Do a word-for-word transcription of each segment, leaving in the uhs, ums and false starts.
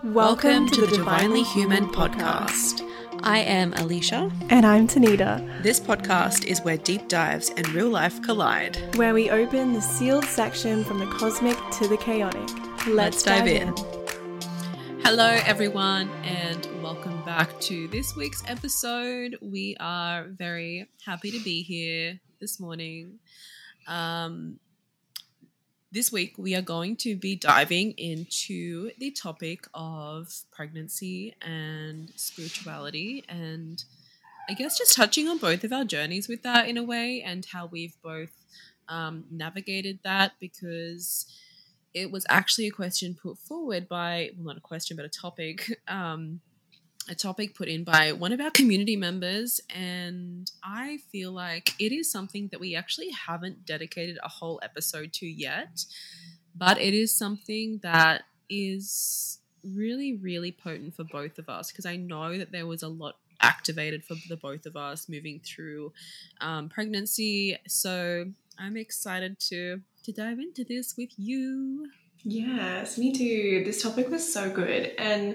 Welcome to the Divinely Human podcast. I am Alicia. And I'm Tanita. This podcast is where deep dives and real life collide. Where we open the sealed section from the cosmic to the chaotic. Let's, Let's dive, dive in. in. Hello, everyone, and welcome back to this week's episode. We are very happy to be here this morning. Um, This week, we are going to be diving into the topic of pregnancy and spirituality, and I guess just touching on both of our journeys with that in a way, and how we've both um, navigated that, because it was actually a question put forward by, well, not a question, but a topic, um, a topic put in by one of our community members, and I feel like it is something that we actually haven't dedicated a whole episode to yet, but it is something that is really, really potent for both of us, because I know that there was a lot activated for the both of us moving through um, pregnancy. So I'm excited to to dive into this with you. Yes, me too. This topic was so good. And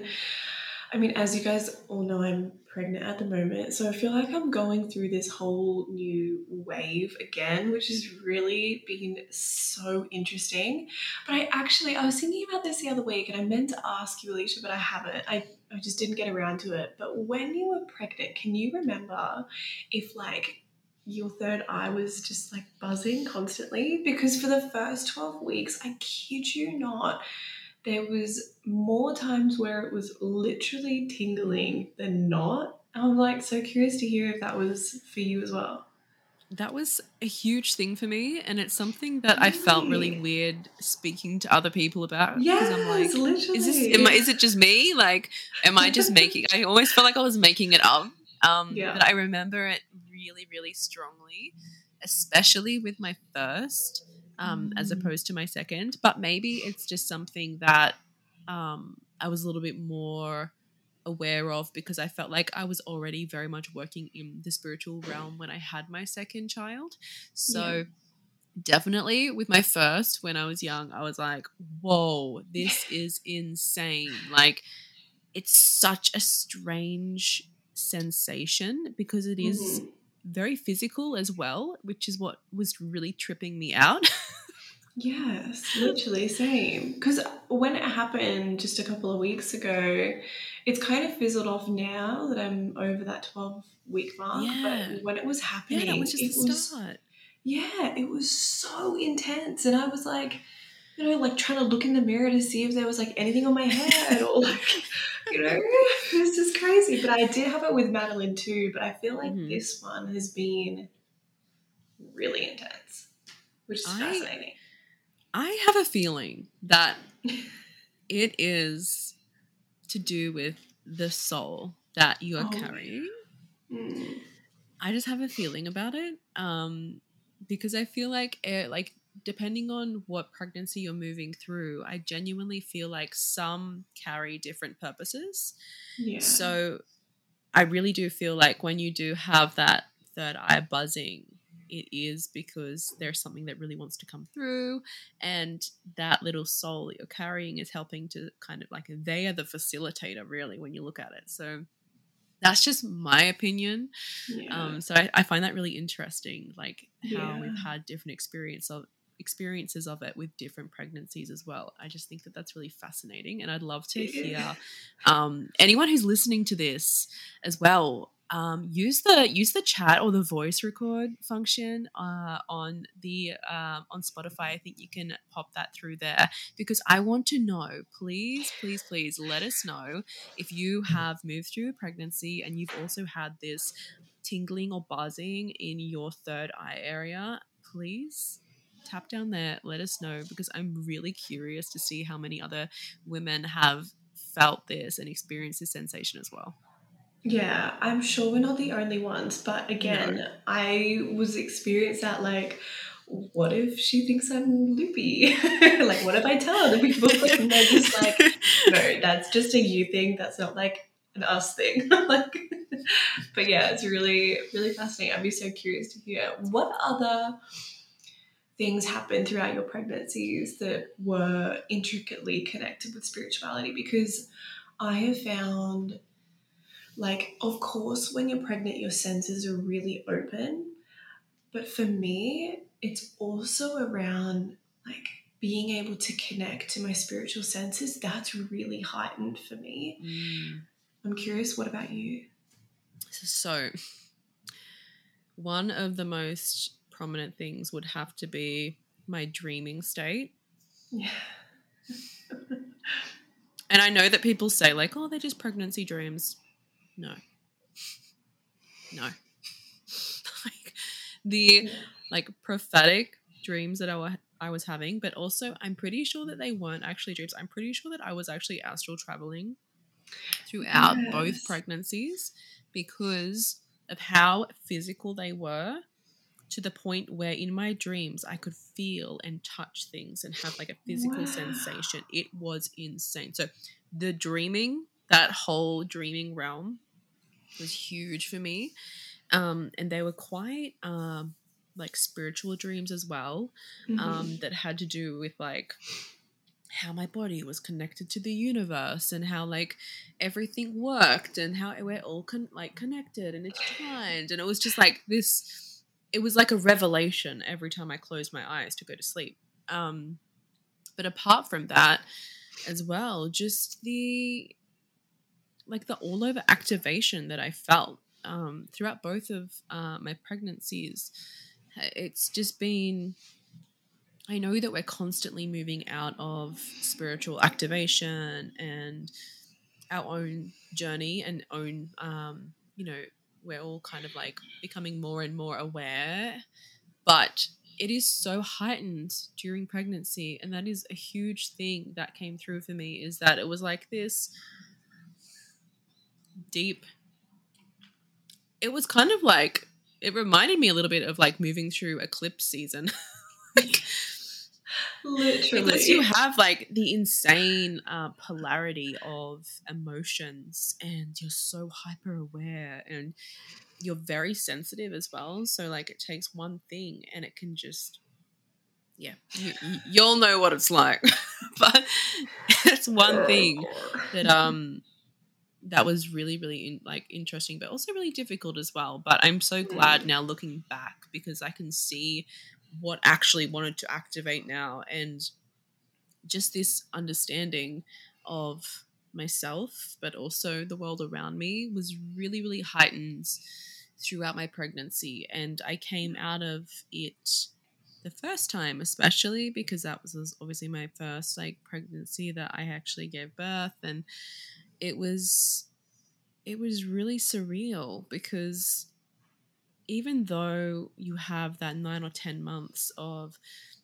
I mean, as you guys all know, I'm pregnant at the moment. So I feel like I'm going through this whole new wave again, which has really been so interesting. But I actually, I was thinking about this the other week, and I meant to ask you, Alicia, but I haven't. I, I just didn't get around to it. But when you were pregnant, can you remember if like your third eye was just like buzzing constantly? Because for the first twelve weeks, I kid you not, there was more times where it was literally tingling than not. I'm like so curious to hear if that was for you as well. That was a huge thing for me, and it's something that I felt really weird speaking to other people about. Yes, I'm like, literally. Is this? Am I, is it just me? Like, am I just making? I always felt like I was making it up. Um, Yeah. But I remember it really, really strongly, especially with my first, um, as opposed to my second. But maybe it's just something that um, I was a little bit more aware of, because I felt like I was already very much working in the spiritual realm when I had my second child. So Yeah. definitely with my first, when I was young, I was like, whoa, this is insane. Like, it's such a strange sensation, because it is Mhm. very physical as well, which is what was really tripping me out. Yes, literally same. Because when it happened just a couple of weeks ago, it's kind of fizzled off now that I'm over that twelve week mark. Yeah. But when it was Yeah, happening, that was just it the was, start. yeah, it was so intense. And I was like, you know, like trying to look in the mirror to see if there was like anything on my head or like, you know, this is crazy. But I did have it with Madeline too. But I feel like Mhm. this one has been really intense, which is I- fascinating. I have a feeling that it is to do with the soul that you are Oh, carrying. Mm. I just have a feeling about it, um, because I feel like it, like depending on what pregnancy you're moving through, I genuinely feel like some carry different purposes. Yeah. So I really do feel like when you do have that third eye buzzing, it is because there's something that really wants to come through, and that little soul that you're carrying is helping to kind of like, they are the facilitator really when you look at it. So that's just my opinion. Yeah. Um, so I, I find that really interesting, like how Yeah. we've had different experience of experiences of it with different pregnancies as well. I just think that that's really fascinating, and I'd love to hear um, anyone who's listening to this as well. Um, use the use the chat or the voice record function uh, on the um, on Spotify. I think you can pop that through there, because I want to know. Please, please, please let us know if you have moved through a pregnancy and you've also had this tingling or buzzing in your third eye area. Please tap down there, let us know, because I'm really curious to see how many other women have felt this and experienced this sensation as well. Yeah, I'm sure we're not the only ones, but again, No. I was experienced that like, what if she thinks I'm loopy? Like, what if I tell other people? And they're just like, no, that's just a you thing. That's not like an us thing. Like, but yeah, it's really, really fascinating. I'd be so curious to hear what other things happen throughout your pregnancies that were intricately connected with spirituality? Because I have found, like, of course, when you're pregnant, your senses are really open. But for me, it's also around, like, being able to connect to my spiritual senses. That's really heightened for me. Mm. I'm curious, what about you? So, one of the most prominent things would have to be my dreaming state. Yeah. And I know that people say, like, oh, they're just pregnancy dreams. No. No. Like, the, Yeah. like, prophetic dreams that I, wa- I was having, but also I'm pretty sure that they weren't actually dreams. I'm pretty sure that I was actually astral traveling throughout Yes. both pregnancies because of how physical they were, to the point where in my dreams I could feel and touch things and have like a physical Wow. sensation. It was insane. So the dreaming, that whole dreaming realm was huge for me. Um, and they were quite um, like spiritual dreams as well, Mhm. um, that had to do with like how my body was connected to the universe and how like everything worked and how we're all con- like connected and intertwined. And it was just like this, it was like a revelation every time I closed my eyes to go to sleep. Um, but apart from that as well, just the like the all over activation that I felt um, throughout both of uh, my pregnancies. It's just been, I know that we're constantly moving out of spiritual activation and our own journey and own, um, you know, we're all kind of like becoming more and more aware, but it is so heightened during pregnancy. And that is a huge thing that came through for me, is that it was like this deep, it was kind of like, it reminded me a little bit of like moving through eclipse season. Like, Literally. because you have like the insane uh, polarity of emotions and you're so hyper aware and you're very sensitive as well. So like it takes one thing and it can just, yeah, you, you, you'll know what it's like. But it's one thing that um that was really really in, like interesting, but also really difficult as well. But I'm so glad now looking back, because I can see what actually wanted to activate now, and just this understanding of myself but also the world around me was really really heightened throughout my pregnancy. And I came out of it the first time, especially because that was obviously my first like pregnancy that I actually gave birth, and it was it was really surreal, because even though you have that nine or ten months of,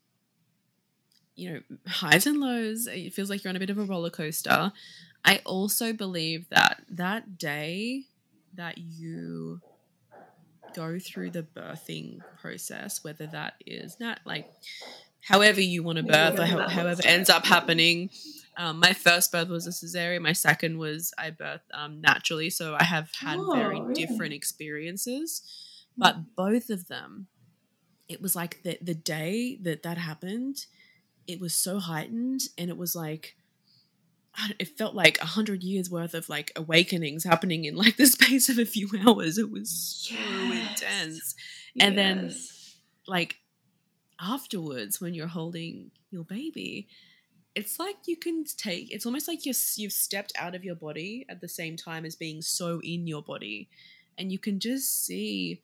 you know, highs and lows, it feels like you're on a bit of a roller coaster. I also believe that that day that you go through the birthing process, whether that is not like however you want to birth or how, however it ends up happening. Um, my first birth was a cesarean. My second was I birthed um, naturally. So I have had Oh, very really? different experiences, but both of them, it was like the the day that that happened, it was so heightened, and it was like, it felt like a hundred years worth of like awakenings happening in like the space of a few hours. It was so Yes. intense. And then Yes. like afterwards, when you're holding your baby, it's like you can take, it's almost like you're, you've stepped out of your body at the same time as being so in your body, and you can just see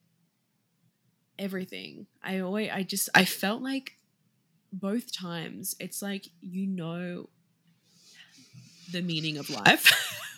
everything. I always, I just, I felt like both times, it's like, you know, the meaning of life.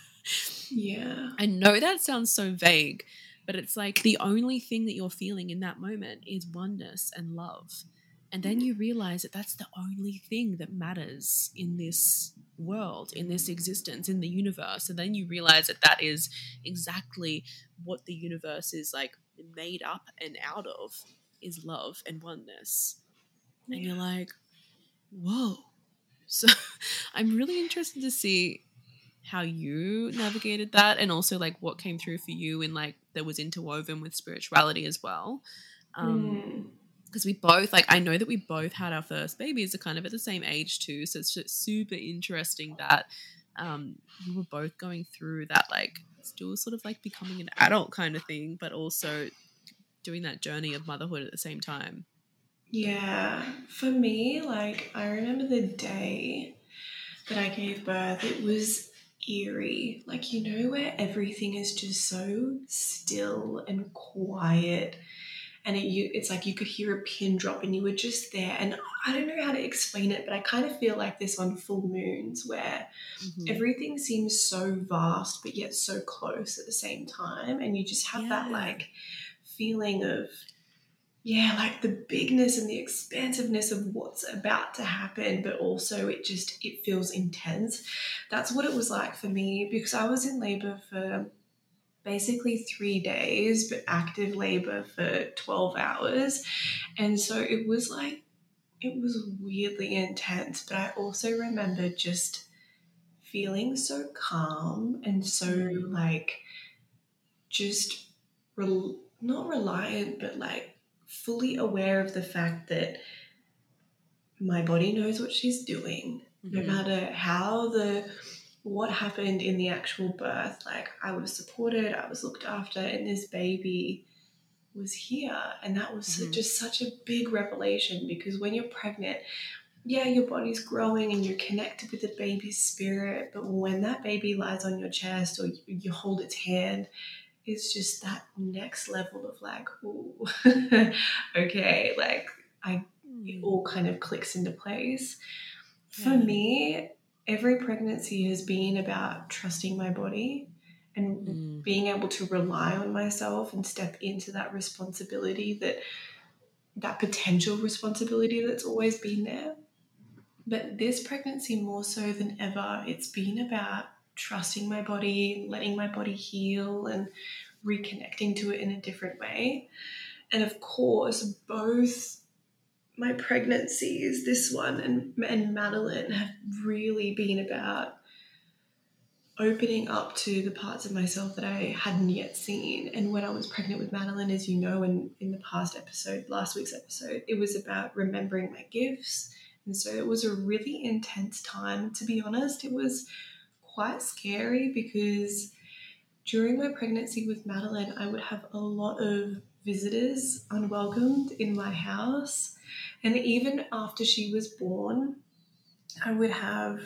Yeah. I know that sounds so vague, but it's like the only thing that you're feeling in that moment is oneness and love. And then you realize that that's the only thing that matters in this world, in this existence, in the universe. And then you realize that that is exactly what the universe is like made up and out of, is love and oneness. Yeah. And you're like, whoa. So I'm really interested to see how you navigated that, and also like what came through for you and like that was interwoven with spirituality as well. Um, Mm. because we both, like, I know that we both had our first babies are kind of at the same age too. So it's just super interesting that um, we were both going through that, like, still sort of like becoming an adult kind of thing, but also doing that journey of motherhood at the same time. Yeah, for me, like, I remember the day that I gave birth, it was eerie. Like, you know, where everything is just so still and quiet, and it, you, it's like you could hear a pin drop and you were just there. And I don't know how to explain it, but I kind of feel like this on full moons where Mm-hmm. everything seems so vast but yet so close at the same time. And you just have Yeah. that, like, feeling of, yeah, like the bigness and the expansiveness of what's about to happen, but also it just, it feels intense. That's what it was like for me, because I was in labor for basically three days, but active labor for twelve hours. And so it was like, it was weirdly intense, but I also remember just feeling so calm and so Mm. like just rel- not reliant, but like fully aware of the fact that my body knows what she's doing, no Mm-hmm. matter how the what happened in the actual birth. Like, I was supported, I was looked after, and this baby was here. And that was Mm-hmm. just such a big revelation, because when you're pregnant, yeah, your body's growing and you're connected with the baby's spirit, but when that baby lies on your chest or you, you hold its hand, it's just that next level of like, ooh, okay, like I, it Mm. all kind of clicks into place. For Yeah. me, every pregnancy has been about trusting my body and Mm. being able to rely on myself and step into that responsibility, that that potential responsibility that's always been there. But this pregnancy, more so than ever, it's been about trusting my body, letting my body heal, and reconnecting to it in a different way. And of course, both my pregnancies, this one and, and Madeline, have really been about opening up to the parts of myself that I hadn't yet seen. And when I was pregnant with Madeline, as you know, in, in the past episode, last week's episode, it was about remembering my gifts. And so it was a really intense time. To be honest, it was quite scary, because during my pregnancy with Madeline, I would have a lot of visitors unwelcomed in my house. And even after she was born, I would have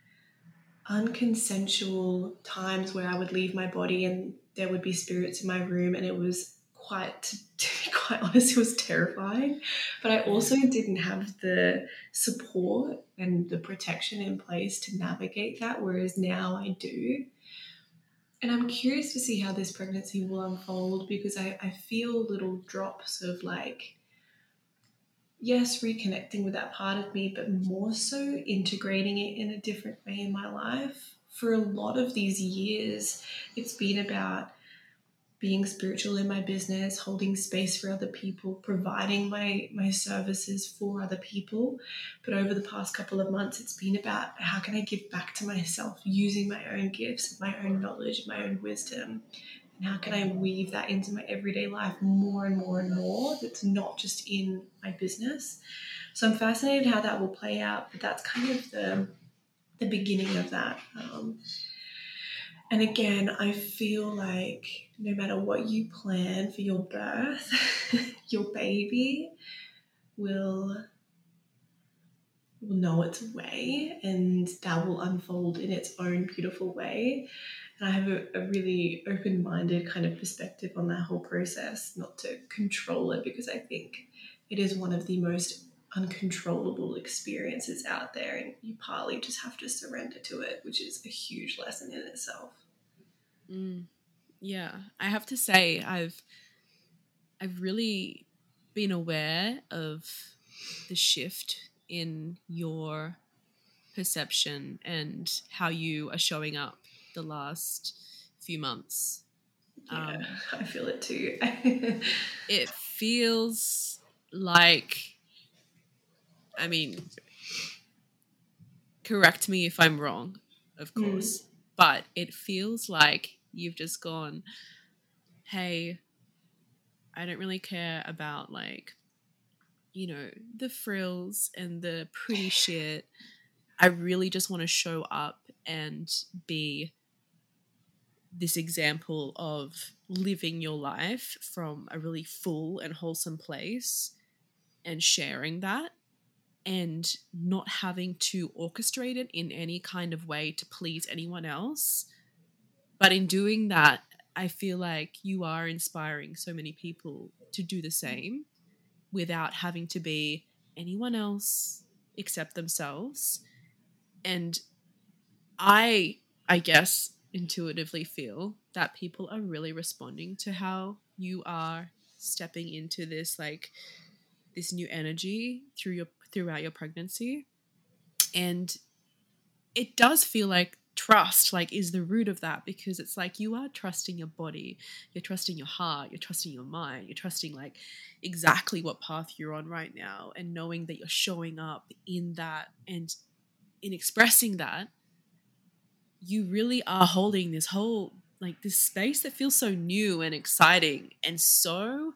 unconsensual times where I would leave my body and there would be spirits in my room, and it was quite, to be quite honest, it was terrifying. But I also didn't have the support and the protection in place to navigate that, whereas now I do. And I'm curious to see how this pregnancy will unfold, because I, I feel little drops of like, yes, reconnecting with that part of me, but more so integrating it in a different way in my life. For a lot of these years, it's been about being spiritual in my business, holding space for other people, providing my, my services for other people. But over the past couple of months, it's been about how can I give back to myself using my own gifts, my own knowledge, my own wisdom. And how can I weave that into my everyday life more and more and more, that's not just in my business. So I'm fascinated how that will play out, but that's kind of the, the beginning of that. Um, and again, I feel like no matter what you plan for your birth, your baby will will know its way, and that will unfold in its own beautiful way. And I have a, a really open-minded kind of perspective on that whole process, not to control it, because I think it is one of the most uncontrollable experiences out there, and you partly just have to surrender to it, which is a huge lesson in itself. Mm. Yeah, I have to say, I've I've really been aware of the shift in your perception and how you are showing up the last few months. Yeah, Um, I feel it too. it feels like, I mean, correct me if I'm wrong, of Mm, course, but it feels like you've just gone, hey, I don't really care about like you know, the frills and the pretty shit. I really just want to show up and be this example of living your life from a really full and wholesome place and sharing that and not having to orchestrate it in any kind of way to please anyone else. But in doing that, I feel like you are inspiring so many people to do the same without having to be anyone else except themselves. And I, I guess, intuitively feel that people are really responding to how you are stepping into this, like, this new energy through your throughout your pregnancy. And it does feel like trust, like, is the root of that, because it's like you are trusting your body, you're trusting your heart, you're trusting your mind, you're trusting like exactly what path you're on right now, and knowing that you're showing up in that, and in expressing that, you really are holding this whole, like, this space that feels so new and exciting and so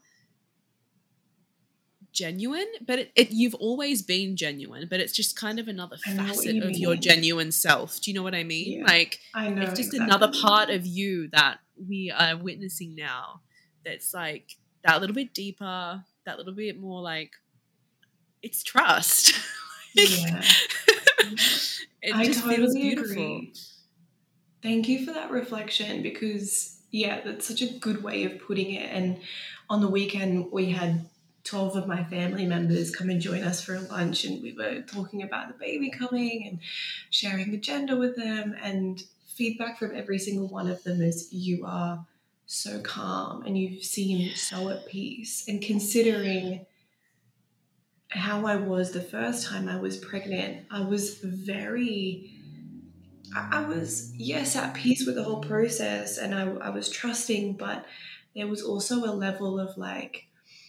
genuine. But it, it you've always been genuine, but it's just kind of another I know what facet you of your mean. genuine self. Do you know what I mean? Yeah, Like, I know it's just exactly another what you part mean. of you that we are witnessing now, that's like that little bit deeper, that little bit more, like, it's trust. Yeah, It I just feels totally beautiful. agree. Thank you for that reflection, because, yeah, that's such a good way of putting it. And on the weekend, we had twelve of my family members come and join us for a lunch, and we were talking about the baby coming and sharing the gender with them. And feedback from every single one of them is, you are so calm and you seem so at peace. And considering how I was the first time I was pregnant, I was very I was, yes, at peace with the whole process, and I, I was trusting, but there was also a level of like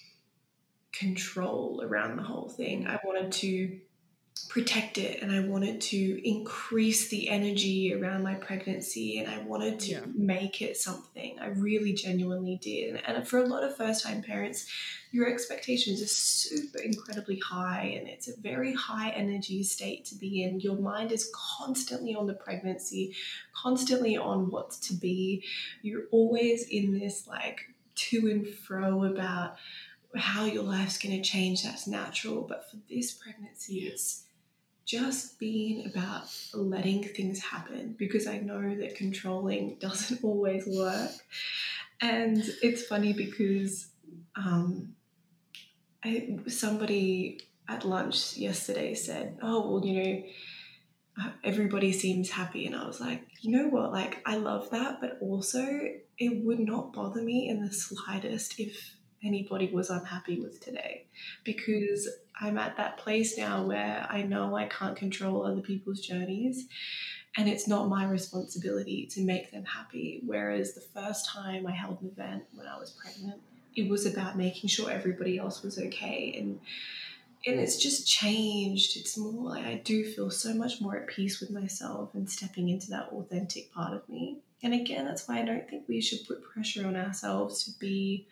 control around the whole thing. I wanted to protect it, and I wanted to increase the energy around my pregnancy, and I wanted to Yeah. make it something. I really genuinely did. And for a lot of first time parents, your expectations are super incredibly high, and it's a very high energy state to be in. Your mind is constantly on the pregnancy, constantly on what's to be. You're always in this like to and fro about how your life's going to change. That's natural. But for this pregnancy, it's just being about letting things happen, because I know that controlling doesn't always work. And it's funny because um, I, somebody at lunch yesterday said, oh, well, you know, uh, everybody seems happy. And I was like, you know what? Like, I love that. But also, it would not bother me in the slightest if anybody was unhappy with today, because I'm at that place now where I know I can't control other people's journeys, and it's not my responsibility to make them happy. Whereas the first time I held an event when I was pregnant, it was about making sure everybody else was okay. And and it's just changed. It's more like I do feel so much more at peace with myself and stepping into that authentic part of me. And again, that's why I don't think we should put pressure on ourselves to be,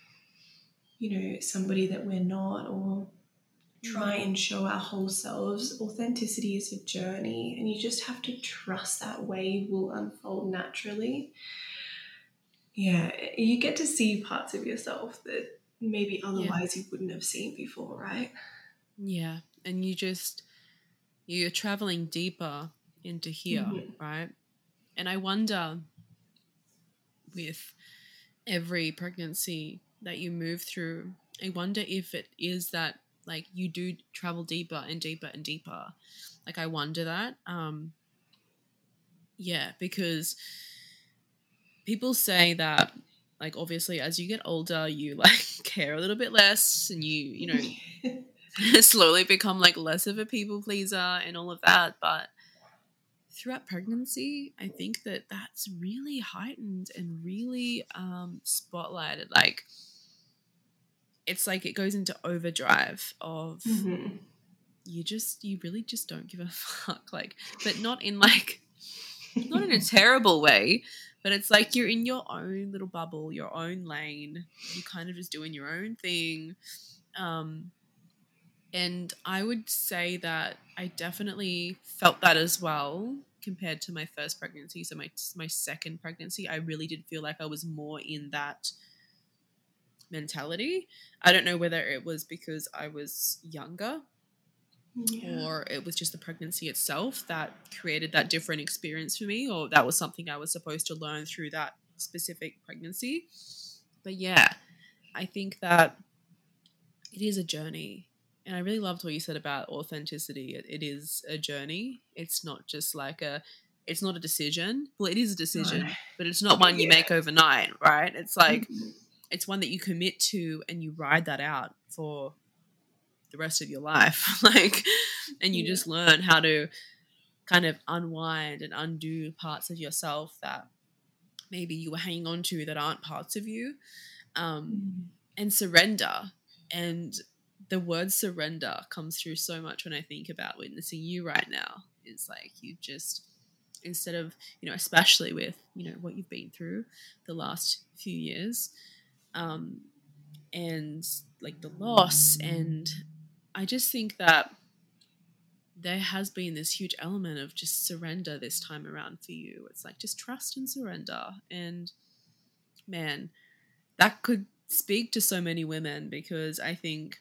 you know, somebody that we're not, or try and show our whole selves. Authenticity is a journey, and you just have to trust that wave will unfold naturally. Yeah, you get to see parts of yourself that maybe Yeah. otherwise you wouldn't have seen before, right? Yeah. And you just, you're traveling deeper into here, Mm-hmm. right? And I wonder, with every pregnancy that you move through, I wonder if it is that, like, you do travel deeper and deeper and deeper. Like, I wonder that. Um, yeah, because people say that, like, obviously as you get older, you like care a little bit less, and you, you know, slowly become like less of a people pleaser and all of that. But throughout pregnancy, I think that that's really heightened and really um, spotlighted. Like, it's like it goes into overdrive of Mm-hmm. you just, you really just don't give a fuck. Like, but not in like, not in a terrible way, but it's like you're in your own little bubble, your own lane. You kind of just doing your own thing. Um, And I would say that I definitely felt that as well compared to my first pregnancy. So my my second pregnancy, I really did feel like I was more in that mentality. I don't know whether it was because I was younger Yeah. or it was just the pregnancy itself that created that different experience for me, or that was something I was supposed to learn through that specific pregnancy. But yeah, I think that it is a journey. And I really loved what you said about authenticity. It, it is a journey. It's not just like a, it's not a decision. Well, it is a decision, No. but it's not one you Yeah. make overnight, right? It's like, Mhm. it's one that you commit to and you ride that out for the rest of your life. Like, and you Yeah. just learn how to kind of unwind and undo parts of yourself that maybe you were hanging on to that aren't parts of you. Um, Mm. and surrender. And the word surrender comes through so much when I think about witnessing you right now. It's like you just, instead of, you know, especially with, you know, what you've been through the last few years, um, and like the loss. And I just think that there has been this huge element of just surrender this time around for you. It's like just trust and surrender. And man, that could speak to so many women, because I think,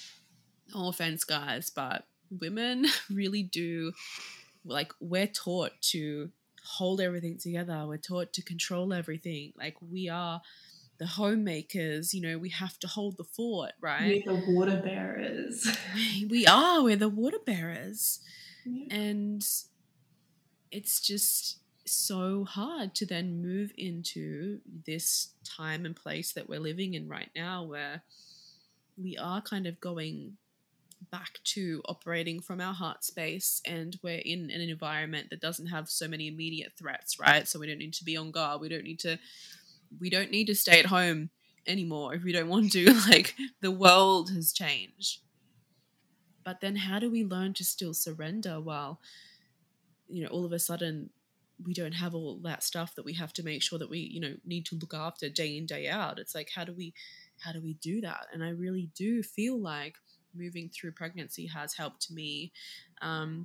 no offense, guys, but women really do, like, we're taught to hold everything together. We're taught to control everything. Like, we are the homemakers, you know, we have to hold the fort, right? We're the water bearers. We, we are, we're the water bearers. Yeah. And it's just so hard to then move into this time and place that we're living in right now, where we are kind of going back to operating from our heart space, and we're in an environment that doesn't have so many immediate threats, right? So we don't need to be on guard. We don't need to we don't need to stay at home anymore if we don't want to. Like, the world has changed. But then how do we learn to still surrender while, you know, all of a sudden we don't have all that stuff that we have to make sure that we, you know, need to look after day in, day out? It's like, how do we how do we do that? And I really do feel like moving through pregnancy has helped me um,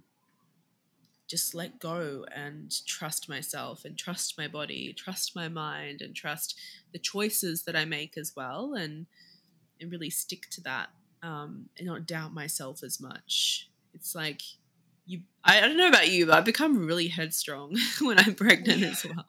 just let go and trust myself and trust my body, trust my mind, and trust the choices that I make as well, and and really stick to that, um, and not doubt myself as much. It's like, you I, I don't know about you, but I've become really headstrong when I'm pregnant as well.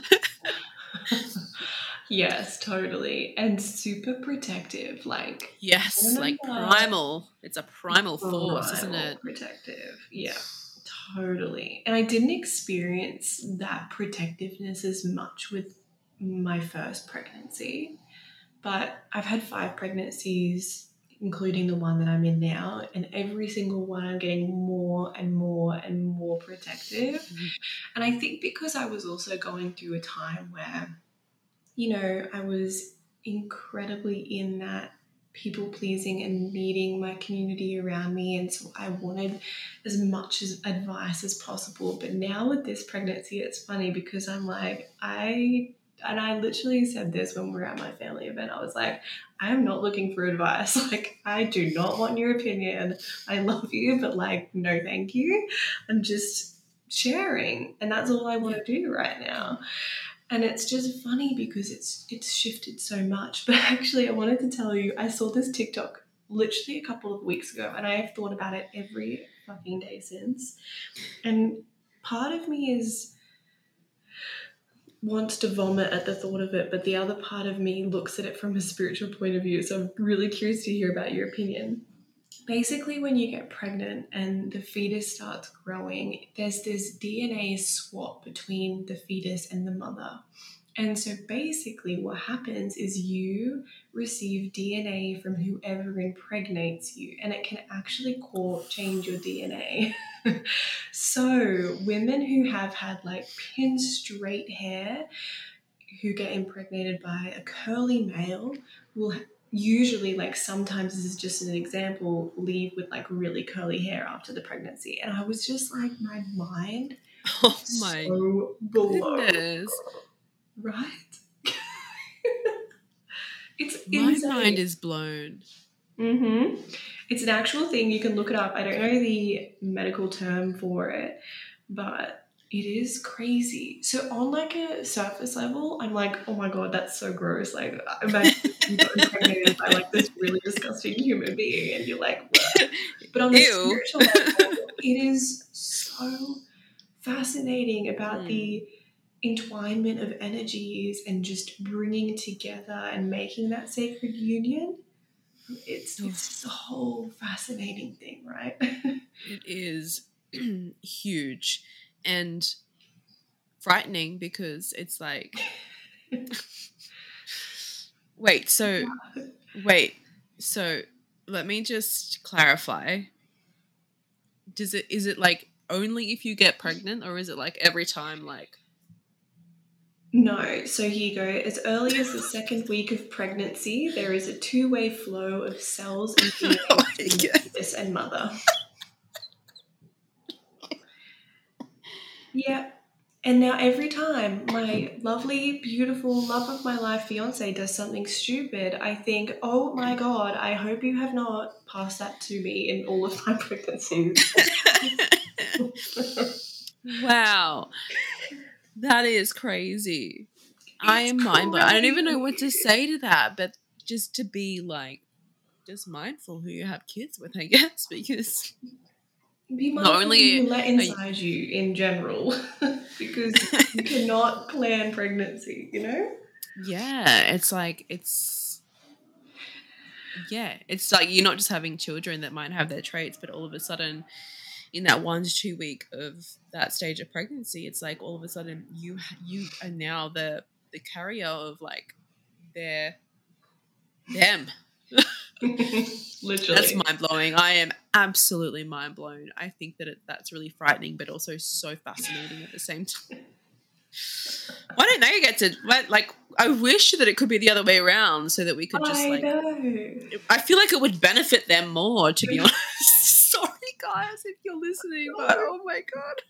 Yes, totally. And super protective. Like, Yes, like remember, primal. It's a primal force, isn't primal it? protective. Yeah, totally. And I didn't experience that protectiveness as much with my first pregnancy, but I've had five pregnancies, including the one that I'm in now, and every single one I'm getting more and more and more protective. Mhm. And I think because I was also going through a time where, you know, I was incredibly in that people pleasing and needing my community around me. And so I wanted as much as advice as possible. But now with this pregnancy, it's funny because I'm like, I, and I literally said this when we were at my family event. I was like, I am not looking for advice. Like, I do not want your opinion. I love you, but like, no, thank you. I'm just sharing. And that's all I want to do right now. And it's just funny because it's it's shifted so much. But actually, I wanted to tell you, I saw this TikTok literally a couple of weeks ago, and I have thought about it every fucking day since. And part of me is wants to vomit at the thought of it, but the other part of me looks at it from a spiritual point of view. So I'm really curious to hear about your opinion. Basically, when you get pregnant and the fetus starts growing, there's this D N A swap between the fetus and the mother. And so basically what happens is you receive D N A from whoever impregnates you, and it can actually cause, change your D N A. So women who have had like pin straight hair, who get impregnated by a curly male, will usually, like sometimes this is just an example, leave with like really curly hair after the pregnancy. And I was just like, my mind Oh my so blown, goodness. right? It's My insane. mind is blown. Mm-hmm. It's an actual thing. You can look it up. I don't know the medical term for it, but it is crazy. So on like a surface level, I'm like, oh my god, that's so gross. Like, imagine you got impregnated by like this really disgusting human being, and you're like, what? But on the Ew. spiritual level, it is so fascinating about Mm. the entwinement of energies and just bringing together and making that sacred union. It's it's just a whole fascinating thing, right? It is huge and frightening because it's like, wait, so, wait, so let me just clarify. Does it, is it like only if you get pregnant, or is it like every time, like? No, so here you go. As early as the second week of pregnancy, there is a two-way flow of cells and D N A Oh my between the God. fetus and mother. Yeah. And now every time my lovely, beautiful, love of my life fiance does something stupid, I think, oh my God, I hope you have not passed that to me in all of my pregnancies. Wow. That is crazy. I It's am mind blown. I don't even know what to crazy. say to that, but just to be like, just mindful who you have kids with, I guess, because Be not mindful who only you let are you- inside you in general, because you cannot plan pregnancy, you know? yeah, it's like, it's, yeah, it's like you're not just having children that might have their traits, but all of a sudden, in that one to two week of that stage of pregnancy, it's like all of a sudden you you are now the the carrier of like their them. Literally. That's mind blowing. I am absolutely mind blown. I think that it, that's really frightening, but also so fascinating at the same time. Why don't they get to like? I wish that it could be the other way around, so that we could just I like. know. I feel like it would benefit them more, to be honest. Sorry, guys, if you're listening, but oh my god.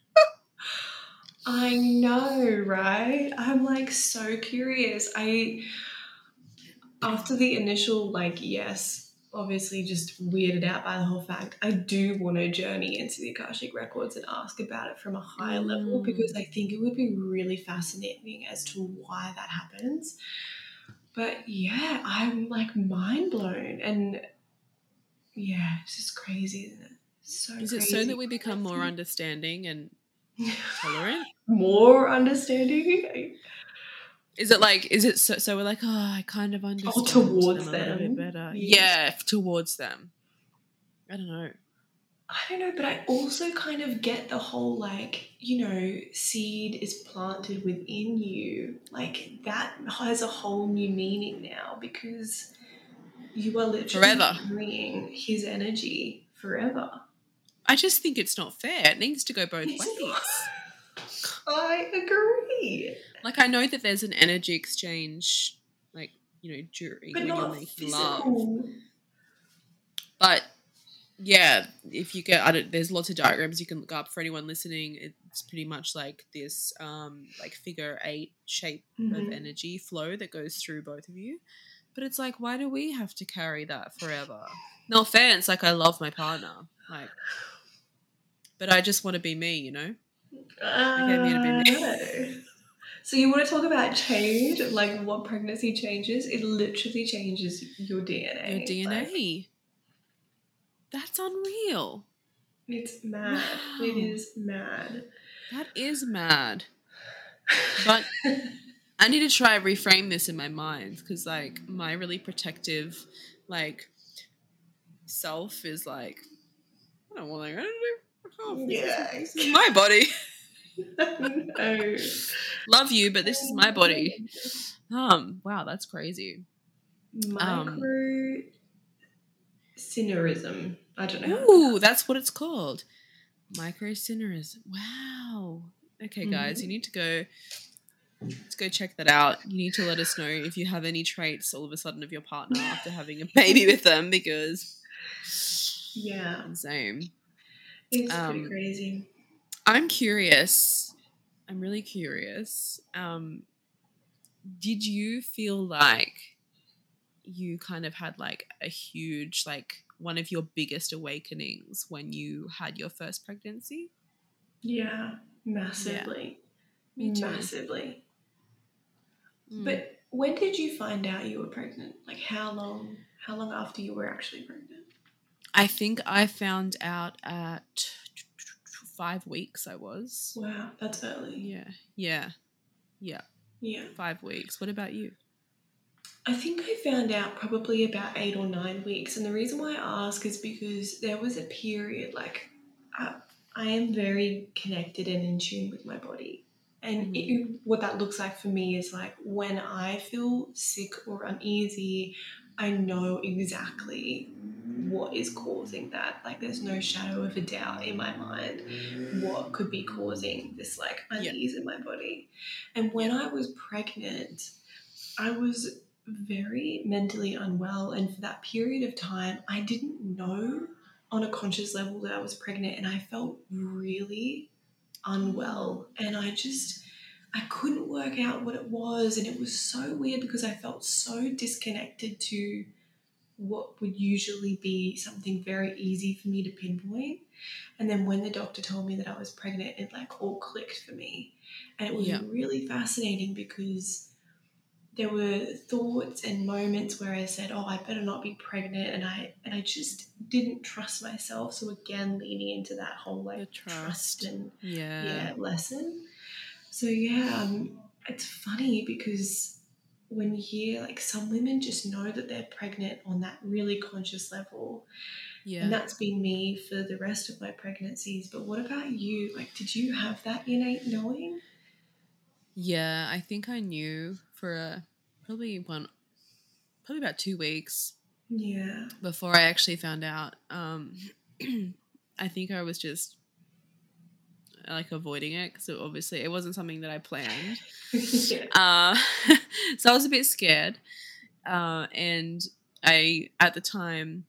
I know, right? I'm like so curious. I after the initial like yes, obviously just weirded out by the whole fact, I do want to journey into the Akashic records and ask about it from a higher mm. level, because I think it would be really fascinating as to why that happens. But yeah, I'm like mind blown, and yeah, it's just crazy, isn't it? So is crazy. It so that we become more understanding and tolerant? More understanding? Is it like, is it so, so we're like, oh, I kind of understand oh, towards them a them. little bit better. Yes. Yeah, towards them. I don't know. I don't know, but I also kind of get the whole like, you know, seed is planted within you. Like that has a whole new meaning now, because you are literally Forever. carrying his energy forever. I just think it's not fair. It needs to go both It's ways. Not. I agree. Like, I know that there's an energy exchange, like, you know, during But when you're not making physical. love. But yeah, if you get, I don't, there's lots of diagrams you can look up for anyone listening. It's pretty much like this, um, like figure eight shape mm-hmm. of energy flow that goes through both of you. But it's like, why do we have to carry that forever? No offense, like I love my partner, like, but I just want to be me, you know. Uh, I came here to be me. So you want to talk about change, like what pregnancy changes? It literally changes your D N A. Your D N A. Like, that's unreal. It's mad. Wow. It is mad. That is mad. But I need to try reframe this in my mind, because like my really protective like self is like, I don't want to. Oh, yeah, this is my body. No. Love you, but this is my body. Um, wow, that's crazy. Micro cinerism. I don't know. Ooh, that's what it's called. Microcinerism. Wow. Okay, guys, mm-hmm. you need to go. Let's go check that out. You need to let us know if you have any traits all of a sudden of your partner after having a baby with them, because yeah, insane. It's um, pretty crazy. I'm curious. I'm really curious. Um, did you feel like you kind of had like a huge, like one of your biggest awakenings when you had your first pregnancy? Yeah, Yeah, massively. me too. Massively. Mm. But when did you find out you were pregnant? Like how long how long after you were actually pregnant? I think I found out at five weeks I was. Wow, that's early. Yeah, yeah, yeah. Yeah. Five weeks. What about you? I think I found out probably about eight or nine weeks. And the reason why I ask is because there was a period, like, I, I am very connected and in tune with my body. And Mm-hmm. it, what that looks like for me is like when I feel sick or uneasy, I know exactly what is causing that. Like, there's no shadow of a doubt in my mind what could be causing this, like, Yeah, unease in my body. And when yeah. I was pregnant, I was very mentally unwell, and for that period of time I didn't know on a conscious level that I was pregnant, and I felt really Mm. unwell, and I just I couldn't work out what it was, and it was so weird because I felt so disconnected to what would usually be something very easy for me to pinpoint. And then when the doctor told me that I was pregnant, it like all clicked for me, and it was Yeah, really fascinating because there were thoughts and moments where I said, "Oh, I better not be pregnant," and I and I just didn't trust myself. So again, leaning into that whole the like trust trust. and Yeah, yeah lesson. So yeah, um, it's funny because when you hear like some women just know that they're pregnant on that really conscious level, and yeah, that's been me for the rest of my pregnancies. But what about you? Like, did you have that innate knowing? yeah. I think I knew for a, probably one, probably about two weeks Yeah. before I actually found out. Um, I think I was just like avoiding it because obviously it wasn't something that I planned. Yeah. Uh, so I was a bit scared. Uh, and I, at the time,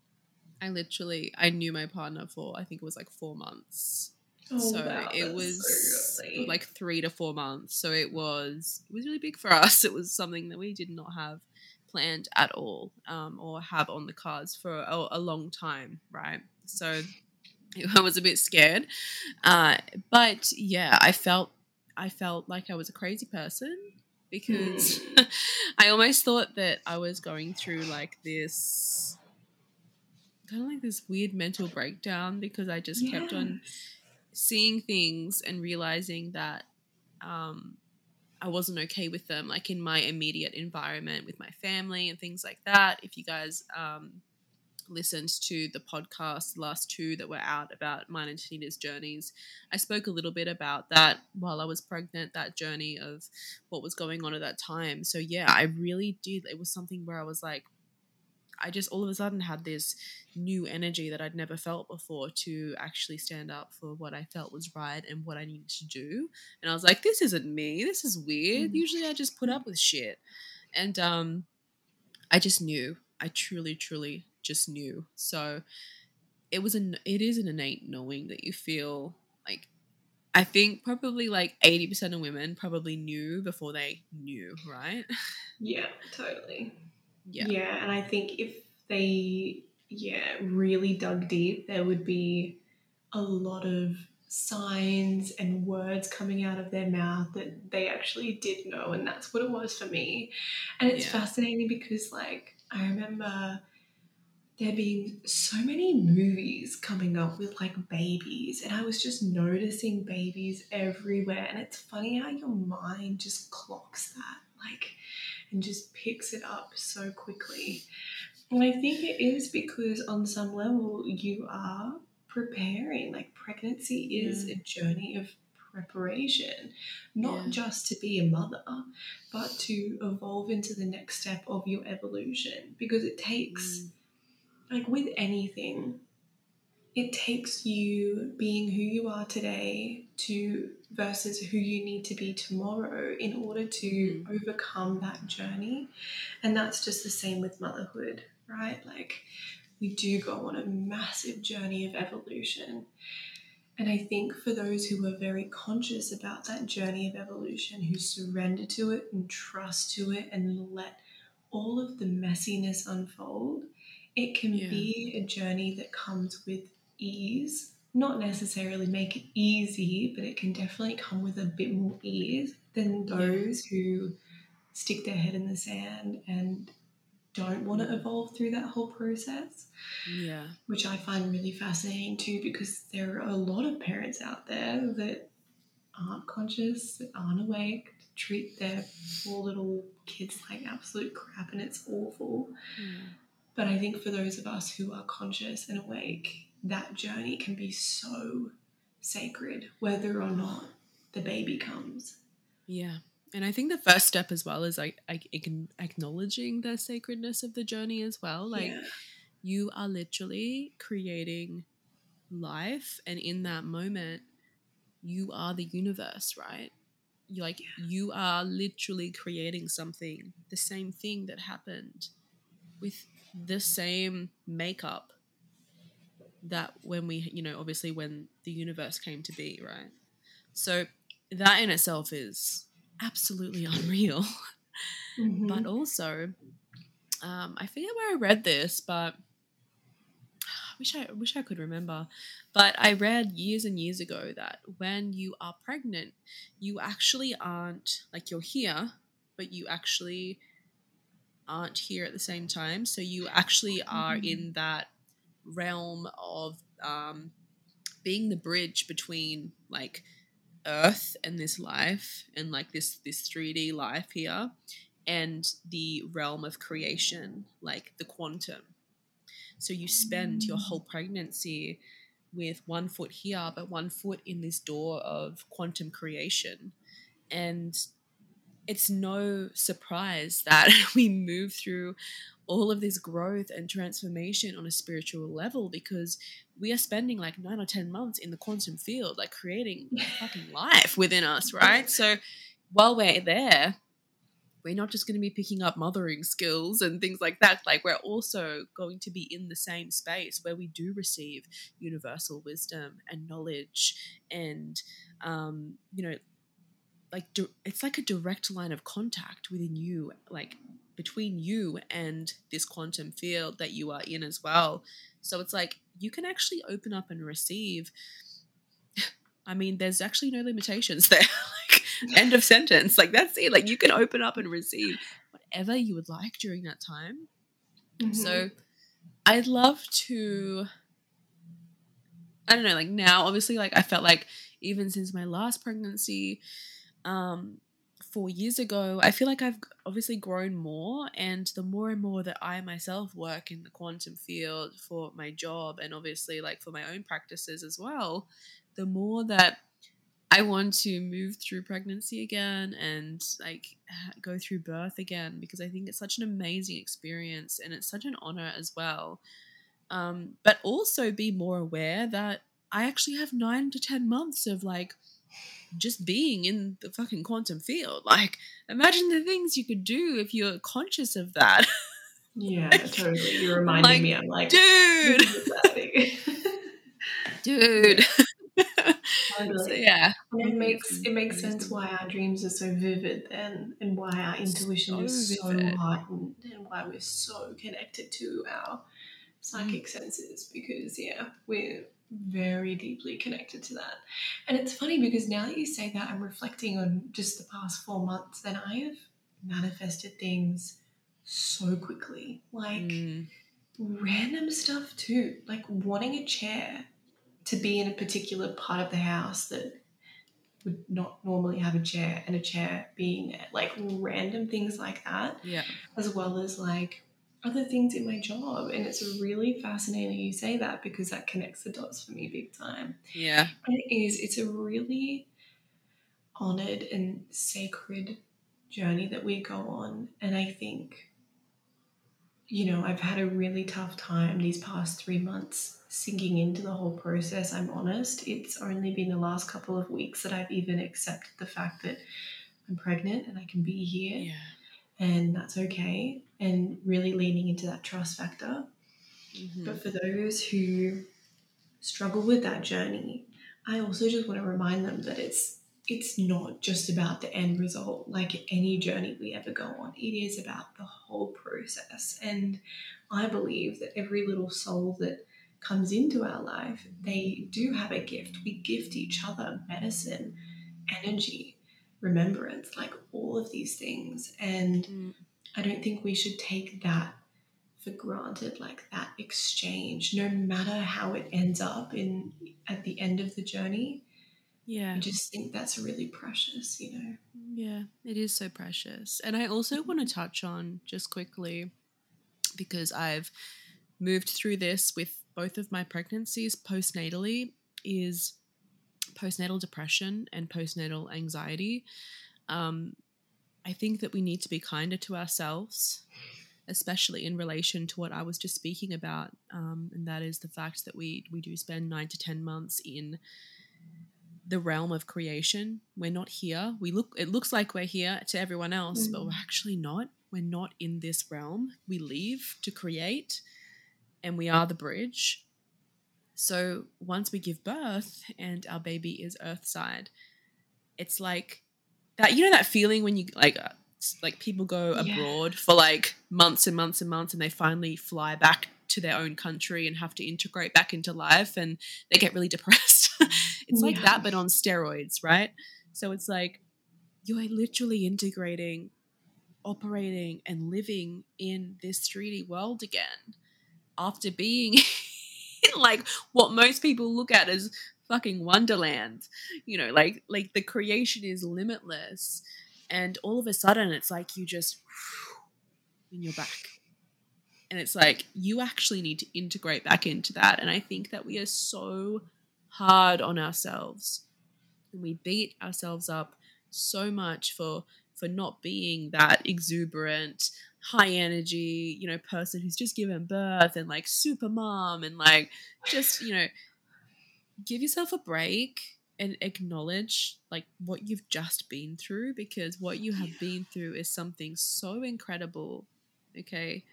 I literally, I knew my partner for, I think it was like four months. Oh So wow, it that's so was early. like three to four months. So it was, it was really big for us. It was something that we did not have planned at all, um, or have on the cards for a, a long time. Right. So I was a bit scared. Uh, but yeah, I felt I felt like I was a crazy person because Hmm. I almost thought that I was going through like this kind of like this weird mental breakdown because I just kept on Yes. seeing things and realizing that um, I wasn't okay with them, like in my immediate environment with my family and things like that. If you guys um, listened to the podcast, the last two that were out about mine and Tanita's journeys, I spoke a little bit about that while I was pregnant, that journey of what was going on at that time. So yeah, I really did. It was something where I was like, I just all of a sudden had this new energy that I'd never felt before to actually stand up for what I felt was right and what I needed to do. And I was like, this isn't me. This is weird. Usually I just put up with shit. And um I just knew. I truly, truly just knew. So it was an it is an innate knowing that you feel like I think probably like eighty percent of women probably knew before they knew, right? Yeah, totally. Yeah. Yeah, and I think if they, yeah, really dug deep, there would be a lot of signs and words coming out of their mouth that they actually did know, and that's what it was for me. And it's Yeah. fascinating because, like, I remember there being so many movies coming up with like babies, and I was just noticing babies everywhere. And it's funny how your mind just clocks that, like, and just picks it up so quickly. And I think it is because on some level you are preparing. Like, pregnancy is Yeah. a journey of preparation, not Yeah. just to be a mother, but to evolve into the next step of your evolution, because it takes, Mm. like with anything, it takes you being who you are today to versus who you need to be tomorrow in order to Mm-hmm. overcome that journey. And that's just the same with motherhood, right? Like, we do go on a massive journey of evolution. And I think for those who are very conscious about that journey of evolution, who surrender to it and trust to it and let all of the messiness unfold, it can Yeah. be a journey that comes with ease. Not necessarily make it easy, but it can definitely come with a bit more ease than those who stick their head in the sand and don't want to Mm. evolve through that whole process, Yeah. which I find really fascinating too, because there are a lot of parents out there that aren't conscious, that aren't awake, treat their poor little kids like absolute crap, and it's awful. Yeah. But I think for those of us who are conscious and awake, that journey can be so sacred, whether or not the baby comes. Yeah. And I think the first step as well is like, like acknowledging the sacredness of the journey as well. Like Yeah. you are literally creating life, and in that moment you are the universe, right? You like Yeah. you are literally creating something, the same thing that happened with the same makeup that when we, you know, obviously when the universe came to be, right? So that in itself is absolutely unreal. Mm-hmm. But also, um, I forget where I read this, but I wish I wish I could remember. But I read years and years ago that when you are pregnant, you actually aren't like you're here, but you actually aren't here at the same time. So you actually are in that realm of um, being the bridge between like Earth and this life and like this this three D life here and the realm of creation, like the quantum. So you spend your whole pregnancy with one foot here, but one foot in this door of quantum creation. And it's no surprise that we move through all of this growth and transformation on a spiritual level because we are spending like nine or ten months in the quantum field, like creating fucking life within us, right? So while we're there, we're not just going to be picking up mothering skills and things like that. Like we're also going to be in the same space where we do receive universal wisdom and knowledge and, um, you know, like it's like a direct line of contact within you, like between you and this quantum field that you are in as well. So it's like you can actually open up and receive. I mean, there's actually no limitations there. Like, end of sentence. Like that's it. Like you can open up and receive whatever you would like during that time. Mm-hmm. So I'd love to, I don't know, like now, obviously, like I felt like even since my last pregnancy, um, four years ago, I feel like I've obviously grown more, and the more and more that I myself work in the quantum field for my job and obviously like for my own practices as well, the more that I want to move through pregnancy again and like go through birth again because I think it's such an amazing experience and it's such an honor as well. Um, but also be more aware that I actually have nine to ten months of like just being in the fucking quantum field. Like, imagine the things you could do if you're conscious of that. Yeah, totally. You're reminding like, me. I'm like, dude, dude. So yeah, and it makes it makes sense why our dreams are so vivid then, and why our intuition so is so vivid. heightened, and why we're so connected to our psychic mm. senses. Because yeah, we're very deeply connected to that. And it's funny because now that you say that, I'm reflecting on just the past four months, and I have manifested things so quickly, like mm. random stuff too, like wanting a chair to be in a particular part of the house that would not normally have a chair, and a chair being there, like random things like that. Yeah. As well as like other things in my job. And it's really fascinating you say that because that connects the dots for me big time. Yeah. And it is, it's a really honored and sacred journey that we go on. And I think, you know, I've had a really tough time these past three months sinking into the whole process. I'm honest. It's only been the last couple of weeks that I've even accepted the fact that I'm pregnant and I can be here. Yeah. And that's okay. And really leaning into that trust factor. Mm-hmm. But for those who struggle with that journey, I also just want to remind them that it's it's not just about the end result. Like any journey we ever go on, it is about the whole process. And I believe that every little soul that comes into our life, they do have a gift. We gift each other medicine, energy, remembrance, like all of these things. And Mm. I don't think we should take that for granted, like that exchange, no matter how it ends up in at the end of the journey. Yeah. I just think that's really precious, you know. Yeah, it is so precious. And I also want to touch on just quickly, because I've moved through this with both of my pregnancies postnatally, is postnatal depression and postnatal anxiety. Um, I think that we need to be kinder to ourselves, especially in relation to what I was just speaking about, um, and that is the fact that we we do spend nine to ten months in the realm of creation. We're not here. We look. It looks like we're here to everyone else, Mm. but we're actually not. We're not in this realm. We leave to create, and we are the bridge. So once we give birth and our baby is earthside, it's like that. You know that feeling when you like. Uh, like people go Yeah. abroad for like months and months and months, and they finally fly back to their own country and have to integrate back into life, and they get really depressed. It's like Yeah. that, but on steroids, right? So it's like you're literally integrating, operating, and living in this three D world again after being in like what most people look at as fucking wonderland. You know, like like the creation is limitless, and all of a sudden it's like you just and you're back. And it's like you actually need to integrate back into that. And I think that we are so hard on ourselves, and we beat ourselves up so much for for not being that exuberant, high energy, you know, person who's just given birth and like super mom, and like just, you know, give yourself a break and acknowledge like what you've just been through, because what you have been through is something so incredible. Okay.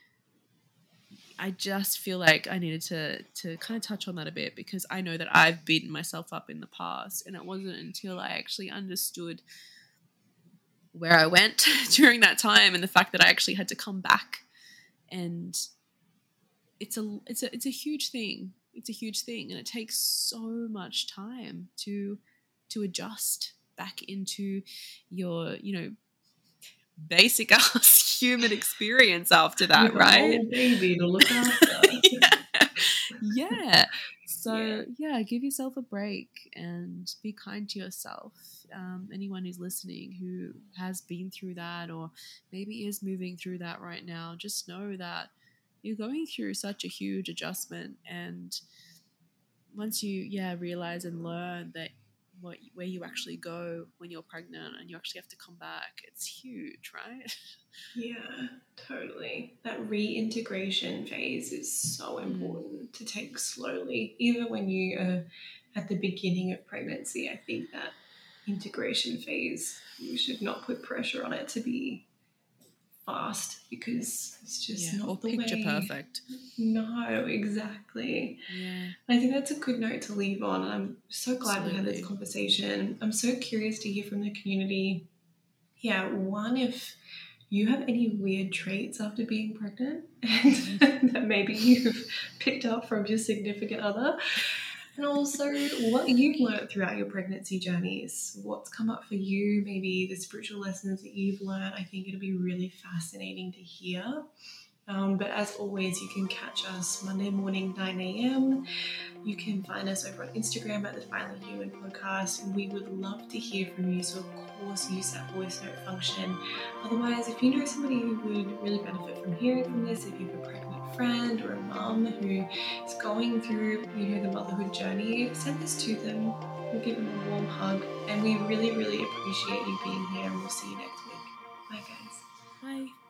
I just feel like I needed to to kind of touch on that a bit, because I know that I've beaten myself up in the past, and it wasn't until I actually understood where I went during that time and the fact that I actually had to come back. And it's a it's a it's a huge thing. It's a huge thing, and it takes so much time to to adjust back into your, you know, basic ass human experience after that, With a right? whole baby to look after. yeah. yeah. So Yeah. yeah, give yourself a break and be kind to yourself. Um, anyone who's listening who has been through that, or maybe is moving through that right now, just know that you're going through such a huge adjustment. And once you yeah realize and learn that what where you actually go when you're pregnant and you actually have to come back, it's huge, right? Yeah, totally. That reintegration phase is so important to take slowly. Even when you are at the beginning of pregnancy, I think that integration phase, you should not put pressure on it to be fast, because it's just Yeah, not or the picture way. perfect. No, exactly. Yeah, I think that's a good note to leave on. And I'm so glad we had this absolutely. conversation. I'm so curious to hear from the community. Yeah, one, if you have any weird traits after being pregnant and that maybe you've picked up from your significant other. And also what you've learned throughout your pregnancy journeys, what's come up for you, maybe the spiritual lessons that you've learned. I think it'll be really fascinating to hear. Um, but as always, you can catch us Monday morning, nine a.m. You can find us over on Instagram at the Finally Human Podcast, and we would love to hear from you. So, of course, use that voice note function. Otherwise, if you know somebody who would really benefit from hearing from this, if you have a pregnant friend or a mum who is going through, you know, the motherhood journey, send this to them. We'll give them a warm hug, and we really, really appreciate you being here. And we'll see you next week. Bye, guys. Bye.